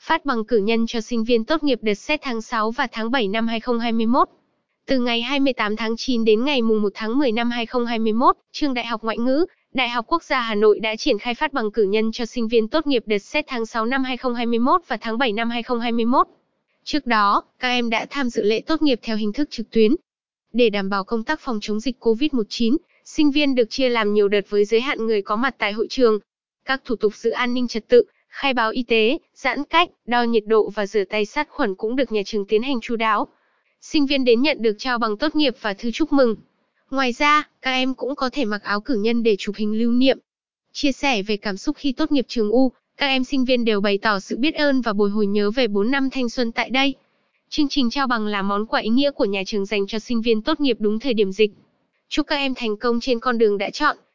phát bằng cử nhân cho sinh viên tốt nghiệp đợt xét tháng 6 và tháng 7 năm 2021. Từ ngày 28 tháng 9 đến ngày 1 tháng 10 năm 2021, Trường Đại học Ngoại ngữ, Đại học Quốc gia Hà Nội đã triển khai phát bằng cử nhân cho sinh viên tốt nghiệp đợt xét tháng 6 năm 2021 và tháng 7 năm 2021. Trước đó, các em đã tham dự lễ tốt nghiệp theo hình thức trực tuyến. Để đảm bảo công tác phòng chống dịch COVID-19, sinh viên được chia làm nhiều đợt với giới hạn người có mặt tại hội trường. Các thủ tục giữ an ninh trật tự, khai báo y tế, giãn cách, đo nhiệt độ và rửa tay sát khuẩn cũng được nhà trường tiến hành chu đáo. Sinh viên đến nhận được trao bằng tốt nghiệp và thư chúc mừng. Ngoài ra, các em cũng có thể mặc áo cử nhân để chụp hình lưu niệm. Chia sẻ về cảm xúc khi tốt nghiệp trường U, các em sinh viên đều bày tỏ sự biết ơn và bồi hồi nhớ về 4 năm thanh xuân tại đây. Chương trình trao bằng là món quà ý nghĩa của nhà trường dành cho sinh viên tốt nghiệp đúng thời điểm dịch. Chúc các em thành công trên con đường đã chọn.